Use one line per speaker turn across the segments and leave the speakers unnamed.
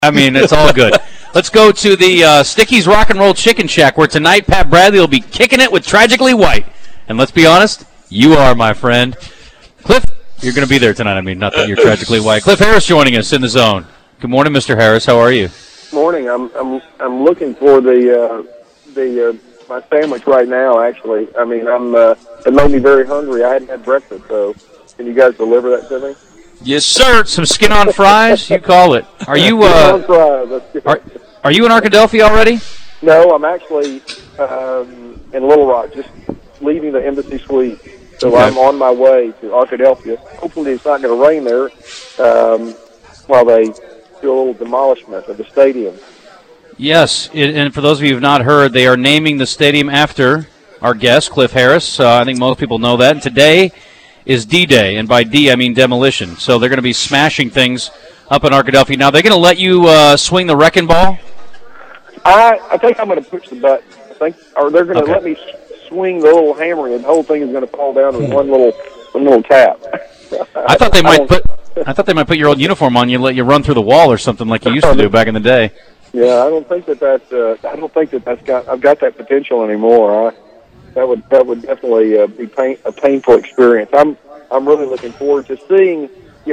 I mean, it's all good. Let's go to the Sticky's Rock and Roll Chicken Shack, where tonight Pat Bradley will be kicking it with Tragically White. And let's be honest, you are, my friend. Cliff, you're going to be there tonight. I mean, not that you're Tragically White. Cliff Harris joining us in the zone. Good morning, Mr. Harris. How are you?
Morning. I'm looking for my sandwich right now. Actually, I mean, it made me very hungry. I hadn't had breakfast, so can you guys deliver that to me?
Yes, sir. Some skin-on fries. You call it. Are you? Are you in Arkadelphia already?
No, I'm actually in Little Rock, just leaving the Embassy Suite. So okay. I'm on my way to Arkadelphia. Hopefully, it's not going to rain there while they do a little demolishment of the stadium.
Yes, and for those of you who have not heard, they are naming the stadium after our guest, Cliff Harris. I think most people know that. And today is D-Day, and by D, I mean demolition. So they're going to be smashing things up in Arkadelphia. Now, they're going to let you swing the wrecking ball?
I think I'm going to push the button. Or they're going to let me swing the little hammer, and the whole thing is going to fall down with one little tap.
I thought they might put your old uniform on you, let you run through the wall or something like you used to do back in the day.
Yeah, I don't think that's got. I've got that potential anymore. That would definitely be a painful experience. I'm really looking forward to seeing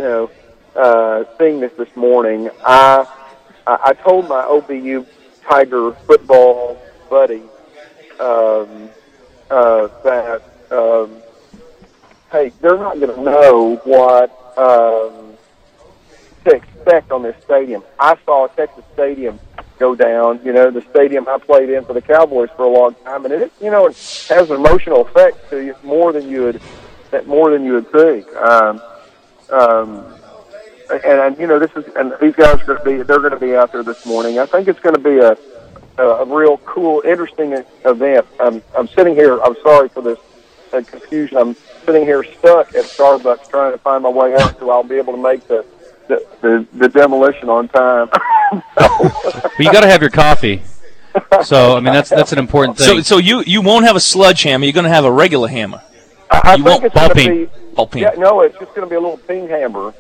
this morning. I told my OBU Tiger football buddy that hey, they're not going to know what to expect on this stadium. I saw Texas Stadium go down, the stadium I played in for the Cowboys for a long time, and it has an emotional effect to you more than you would think. And these guys are going to be out there this morning. I think it's going to be a real cool, interesting event. I'm sitting here. I'm sorry for this confusion. I'm sitting here stuck at Starbucks trying to find my way out, so I'll be able to make the demolition on time.
But you got to have your coffee. So I mean that's an important thing.
So you won't have a sludge hammer. You're going to have a regular hammer.
I think it's going to be
ball peen.
Yeah, no, it's just going to be a little ping hammer.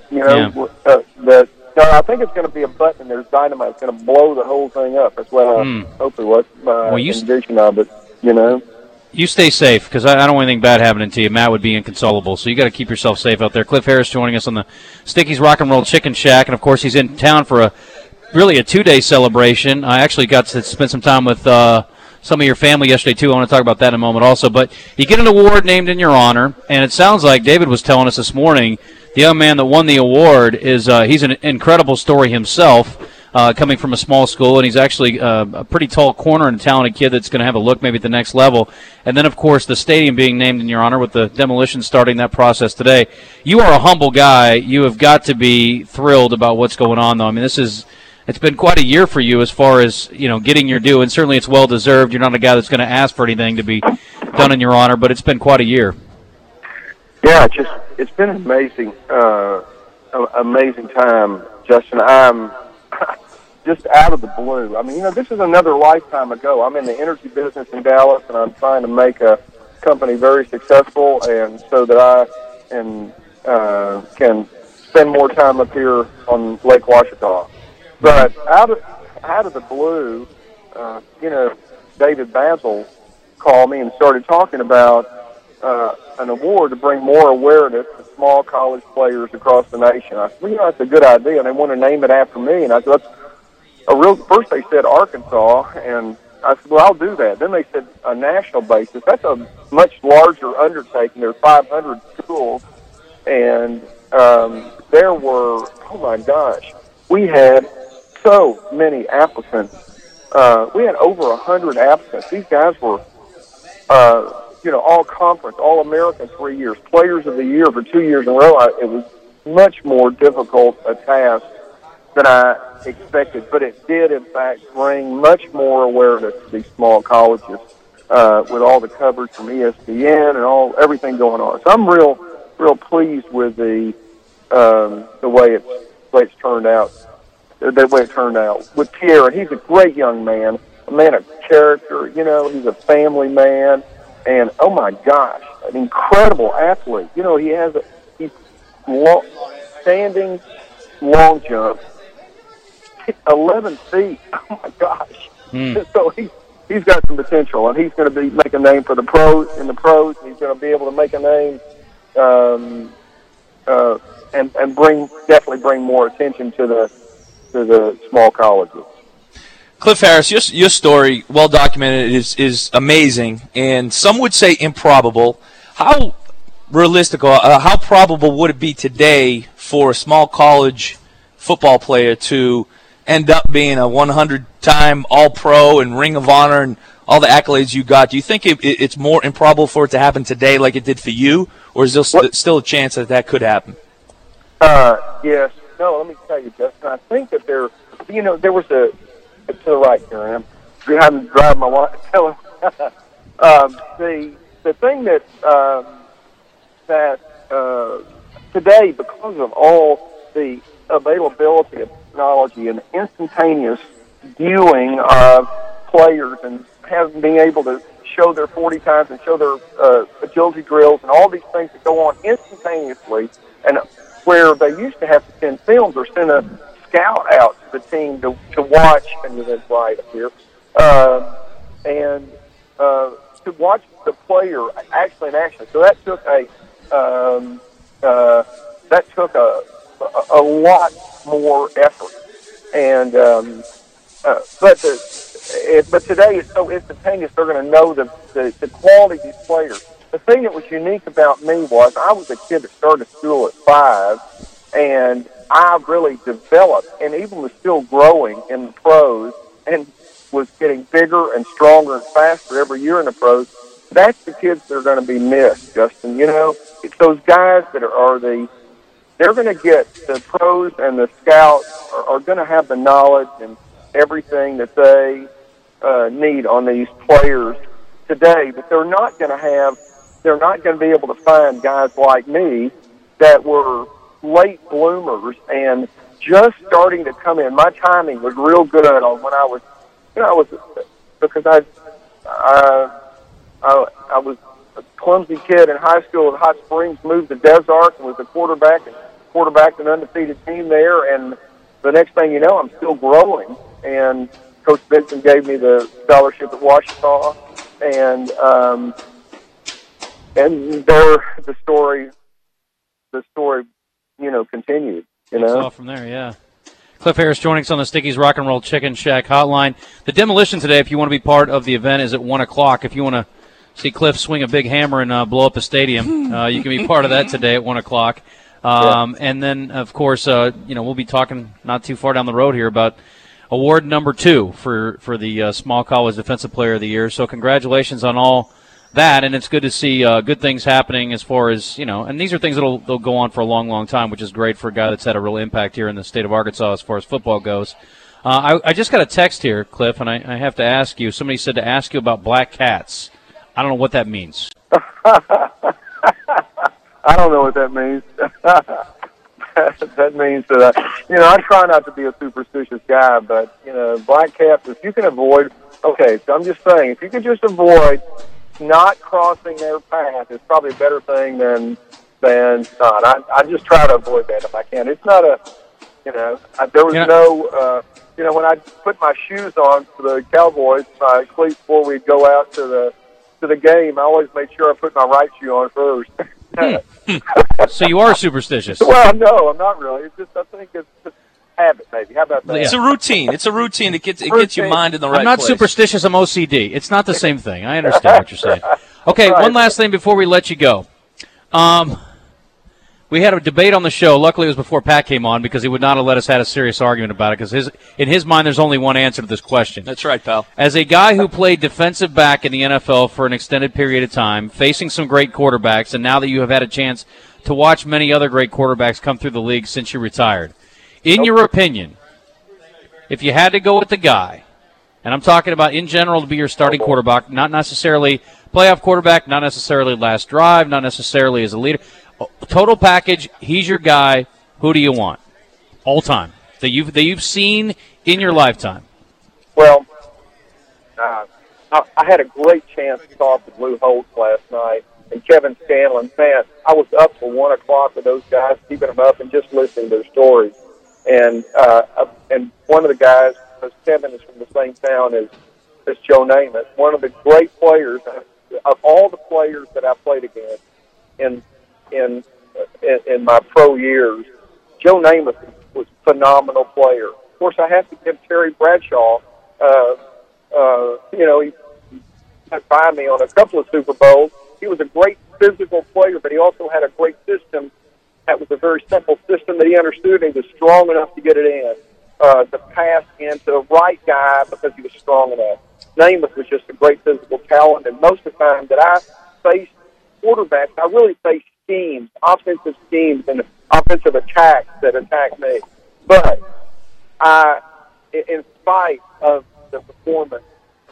I think it's going to be a button. And there's dynamite. It's going to blow the whole thing up. That's what I hopefully was my envision of it.
You stay safe, because I don't want anything bad happening to you. Matt would be inconsolable, so you got to keep yourself safe out there. Cliff Harris joining us on the Sticky's Rock and Roll Chicken Shack, and of course he's in town for a 2-day celebration. I actually got to spend some time with some of your family yesterday too. I want to talk about that in a moment also. But you get an award named in your honor, and it sounds like David was telling us this morning the young man that won the award is he's an incredible story himself. Coming from a small school, and he's actually a pretty tall corner and talented kid that's going to have a look maybe at the next level. And then, of course, the stadium being named in your honor with the demolition starting that process today. You are a humble guy. You have got to be thrilled about what's going on, though. I mean, it's been quite a year for you as far as, getting your due, and certainly it's well-deserved. You're not a guy that's going to ask for anything to be done in your honor, but it's been quite a year.
Yeah, it's been an amazing time, Justin. I'm just out of the blue. I mean, this is another lifetime ago. I'm in the energy business in Dallas, and I'm trying to make a company very successful, and so that I can spend more time up here on Lake Washita. But out of the blue, David Basil called me and started talking about an award to bring more awareness to small college players across the nation. I said, that's a good idea, and they want to name it after me. And I said, first they said Arkansas, and I said, well, I'll do that. Then they said a national basis. That's a much larger undertaking. There's 500 schools, and there were, oh my gosh, we had so many applicants. We had over 100 applicants. These guys were, all conference, all American 3 years, players of the year for 2 years in a row. It was much more difficult a task than I expected, but it did, in fact, bring much more awareness to these small colleges with all the coverage from ESPN and everything going on. So I'm real pleased with the way it's turned out. The way it turned out with Pierre, and he's a great young man, a man of character. He's a family man, and oh my gosh, an incredible athlete. He's standing long jump. 11 feet. Oh my gosh! So he's got some potential, and he's going to make a name for the pros. And he's going to be able to make a name, and definitely bring more attention to the small colleges.
Cliff Harris, your story, well documented, is amazing, and some would say improbable. How realistic or how probable would it be today for a small college football player to end up being a 100-time All-Pro and Ring of Honor and all the accolades you got? Do you think it's more improbable for it to happen today like it did for you, or is there still a chance that could happen?
Yes. No, let me tell you, Justin, I think that there was to the right here, I'm having to drive my wife. The thing that today, because of all the availability of technology and instantaneous viewing of players and being able to show their 40 times and show their agility drills and all these things that go on instantaneously, and where they used to have to send films or send a scout out to the team to watch, and that's right up here, and to watch the player actually in action. So that took a lot more effort, and but today it's so instantaneous. They're going to know the quality of these players. The thing that was unique about me was I was a kid that started school at 5, and I really developed, and even was still growing in the pros, and was getting bigger and stronger and faster every year in the pros. That's the kids that are going to be missed, Justin. It's those guys that they're going to get the pros, and the scouts are going to have the knowledge and everything that they need on these players today, but they're not going to be able to find guys like me that were late bloomers and just starting to come in. My timing was real good on when I was, because I was a clumsy kid in high school at Hot Springs, moved to Des Arc and was the quarterback an undefeated team there, and the next thing you know, I'm still growing, and Coach Benson gave me the scholarship at Ouachita, and there the story continued.
It's all from there, yeah. Cliff Harris joining us on the Sticky's Rock and Roll Chicken Shack hotline. The demolition today, if you want to be part of the event, is at 1 o'clock. If you want to see Cliff swing a big hammer and blow up a stadium, you can be part of that today at 1 o'clock. And then, of course, we'll be talking not too far down the road here about award number 2 for the Small College Defensive Player of the Year. So congratulations on all that, and it's good to see good things happening as far as, and these are things they'll go on for a long, long time, which is great for a guy that's had a real impact here in the state of Arkansas as far as football goes. I just got a text here, Cliff, and I have to ask you. Somebody said to ask you about black cats. I don't know what that means.
I don't know what that means. That means that, I try not to be a superstitious guy, but, black cats, if you can avoid, okay, so I'm just saying, if you could just avoid not crossing their path, it's probably a better thing than not. I just try to avoid that if I can. It's not there was no, when I put my shoes on for the Cowboys, my cleats before we'd go out to the game, I always made sure I put my right shoe on first.
So you are superstitious?
Well, no, I'm not really. It's just, I think it's just habit, maybe. How about that?
It's a routine. It's a routine. It gets your mind in the right place.
I'm not superstitious. I'm OCD. It's not the same thing. I understand what you're saying. Okay,
right.
One last thing before we let you go. We had a debate on the show. Luckily, it was before Pat came on because he would not have let us have a serious argument about it because in his mind, there's only one answer to this question.
That's right, pal.
As a guy who played defensive back in the NFL for an extended period of time, facing some great quarterbacks, and now that you have had a chance to watch many other great quarterbacks come through the league since you retired, in your opinion, if you had to go with the guy, and I'm talking about in general to be your starting quarterback, not necessarily playoff quarterback, not necessarily last drive, not necessarily as a leader, total package, he's your guy, who do you want? All time. That you've seen in your lifetime.
Well, I had a great chance to talk with Lou Holtz last night and Kevin Scanlon. Man, I was up till 1 o'clock with those guys, keeping them up and just listening to their stories. And one of the guys, because Kevin is from the same town as Joe Namath, one of the great players of all the players that I played against in my pro years. Joe Namath was a phenomenal player. Of course, I have to give Terry Bradshaw. He got by me on a couple of Super Bowls. He was a great physical player, but he also had a great system. That was a very simple system that he understood, and he was strong enough to get it in, to pass into the right guy because he was strong enough. Namath was just a great physical talent, and most of the time that I faced quarterbacks, I really faced schemes, offensive schemes, and offensive attacks that attacked me. But in spite of the performance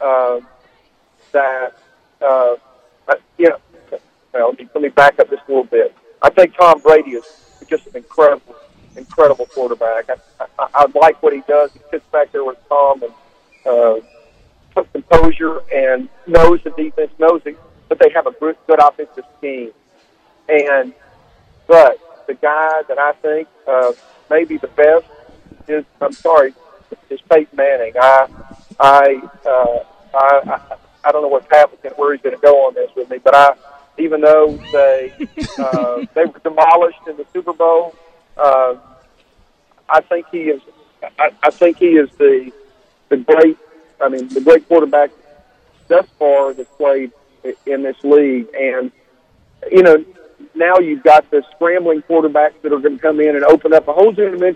let me back up just a little bit. I think Tom Brady is just an incredible quarterback. I like what he does. He sits back there with Tom and puts composure and knows the defense, but they have a good offensive scheme. But the guy that I think maybe the best is Peyton Manning. I don't know what's happening, where he's going to go on this with me, but even though they were demolished in the Super Bowl, I think he is the great quarterback thus far that's played in this league. And now you've got the scrambling quarterbacks that are going to come in and open up a whole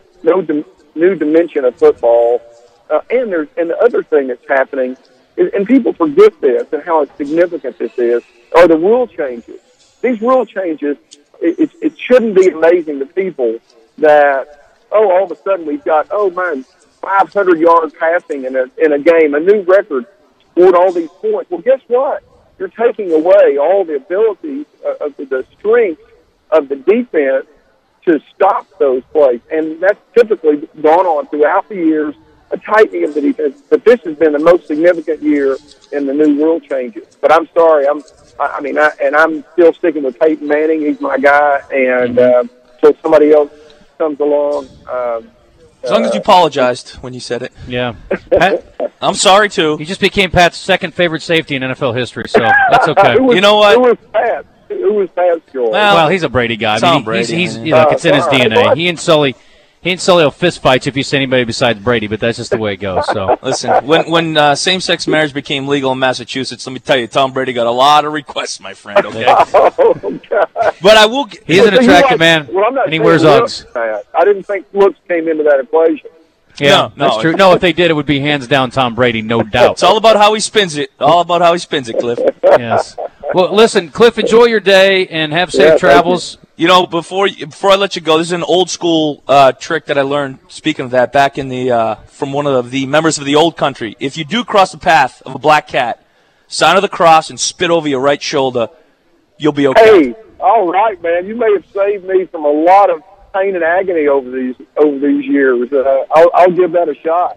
new dimension of football. And the other thing that's happening is, and people forget this and how significant this is, are the rule changes. These rule changes, it shouldn't be amazing to people that, all of a sudden we've got, 500-yard passing in a game, a new record, scored all these points. Well, guess what? You're taking away all the abilities of the strength of the defense to stop those plays. And that's typically gone on throughout the years, a tightening of the defense. But this has been the most significant year in the new rule changes. But I'm sorry, I'm still sticking with Peyton Manning. He's my guy. And so somebody else comes along.
As long as you apologized when you said it.
Yeah. Pat,
I'm sorry, too.
He just became Pat's second favorite safety in NFL history, so that's okay.
You know what?
Who was Pat? Who was Pat's score?
Well, he's a Brady guy.
Tom Brady.
He's it's in his DNA. He and Sully will fist fight if you say anybody besides Brady, but that's just the way it goes. So
listen, when same-sex marriage became legal in Massachusetts, let me tell you, Tom Brady got a lot of requests, my friend. Okay.
Oh, God.
But I will.
He's an attractive man, and he wears Uggs.
I didn't think looks came into that equation.
Yeah, no, that's true. No, if they did, it would be hands down Tom Brady, no doubt.
It's all about how he spins it. Cliff.
Yes. Well, listen, Cliff, enjoy your day and have safe travels.
Before I let you go, this is an old school trick that I learned. Speaking of that, back in from one of the members of the old country. If you do cross the path of a black cat, sign of the cross and spit over your right shoulder, you'll be okay.
Hey, all right, man. You may have saved me from a lot of pain and agony over these years. I'll give that a shot.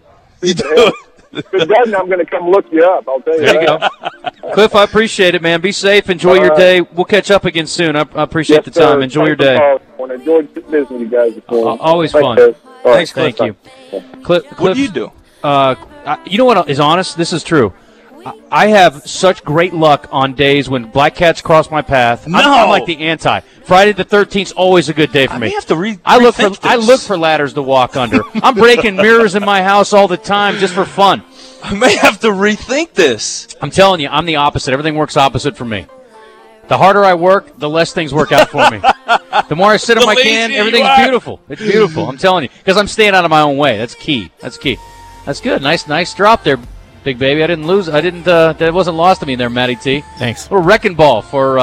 If it doesn't, I'm going to come look you up. I'll tell you
there
that.
You go. Cliff, I appreciate it, man. Be safe. Enjoy your day. We'll catch up again soon. I appreciate the time. Enjoy your day.
I enjoyed visiting with you guys this morning.
Always fun.
Thanks, Cliff.
Thank you. Cliff,
what do you do?
You know what is honest? This is true. I have such great luck on days when black cats cross my path.
No.
I'm like the anti. Friday the 13th is always a good day for me. I look for ladders to walk under. I'm breaking mirrors in my house all the time just for fun.
I may have to rethink this.
I'm telling you, I'm the opposite. Everything works opposite for me. The harder I work, the less things work out for me. The more I sit on my can, everything's beautiful. It's beautiful. I'm telling you, because I'm staying out of my own way. That's key. That's good. Nice drop there, big baby. I didn't lose. That wasn't lost to me there, Matty T.
Thanks.
A little wrecking ball for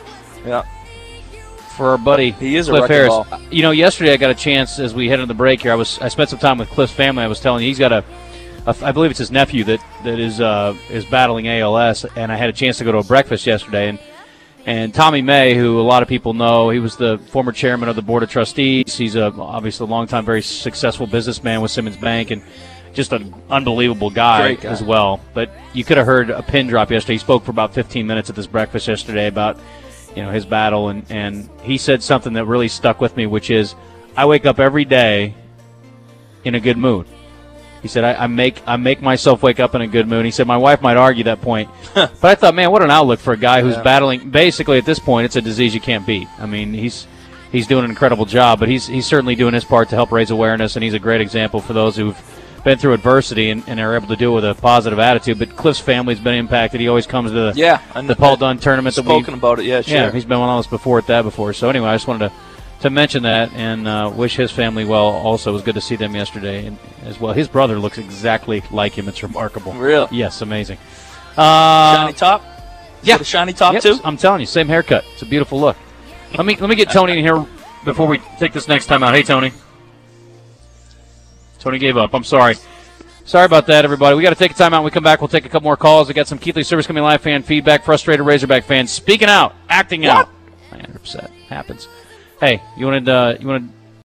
our buddy.
He is
Cliff
a wrecking
Harris.
ball.
Yesterday I got a chance as we head into the break here. I spent some time with Cliff's family. I was telling you he's got I believe it's his nephew that is battling ALS, and I had a chance to go to a breakfast yesterday, and Tommy May, who a lot of people know, he was the former chairman of the board of trustees. He's obviously a longtime, very successful businessman with Simmons Bank, and just an unbelievable guy as well. But you could have heard a pin drop yesterday. He spoke for about 15 minutes at this breakfast yesterday about his battle, and he said something that really stuck with me, which is, I wake up every day in a good mood. He said, I make myself wake up in a good mood. He said, my wife might argue that point. But I thought, man, what an outlook for a guy who's battling. Basically, at this point, it's a disease you can't beat. I mean, he's doing an incredible job, but he's certainly doing his part to help raise awareness, and he's a great example for those who've been through adversity and are able to do it with a positive attitude. But Cliff's family's been impacted. He always comes to the Paul Dunn tournament.
Spoken about it, yeah, sure.
Yeah, he's been on us before. So anyway, I just wanted to mention that and wish his family well. Also, it was good to see them yesterday as well. His brother looks exactly like him. It's remarkable.
Really?
Yes, amazing.
Shiny top?
Yeah.
The shiny top,
yep,
too?
I'm telling you, same haircut. It's a beautiful look. Let me get Tony in here before we take this next time out. Hey, Tony. Tony gave up. I'm sorry. Sorry about that, everybody. We got to take a time out. When we come back, we'll take a couple more calls. We got some Keithley Service Company Live fan feedback, frustrated Razorback fans speaking out, acting out. I 100% happens. Hey, you wanted